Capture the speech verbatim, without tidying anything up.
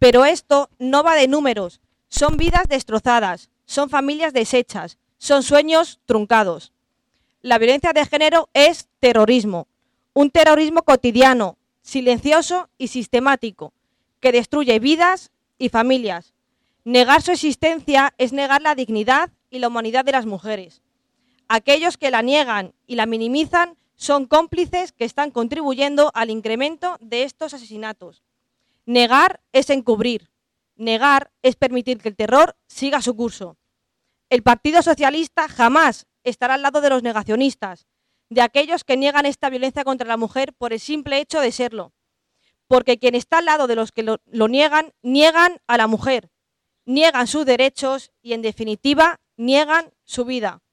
Pero esto no va de números, son vidas destrozadas, son familias deshechas, son sueños truncados. La violencia de género es terrorismo, un terrorismo cotidiano, silencioso y sistemático, que destruye vidas y familias. Negar su existencia es negar la dignidad y la humanidad de las mujeres. Aquellos que la niegan y la minimizan son cómplices que están contribuyendo al incremento de estos asesinatos. Negar es encubrir, negar es permitir que el terror siga su curso. El Partido Socialista jamás estará al lado de los negacionistas, de aquellos que niegan esta violencia contra la mujer por el simple hecho de serlo. Porque quien está al lado de los que lo, lo niegan, niegan a la mujer, niegan sus derechos y, en definitiva, niegan su vida.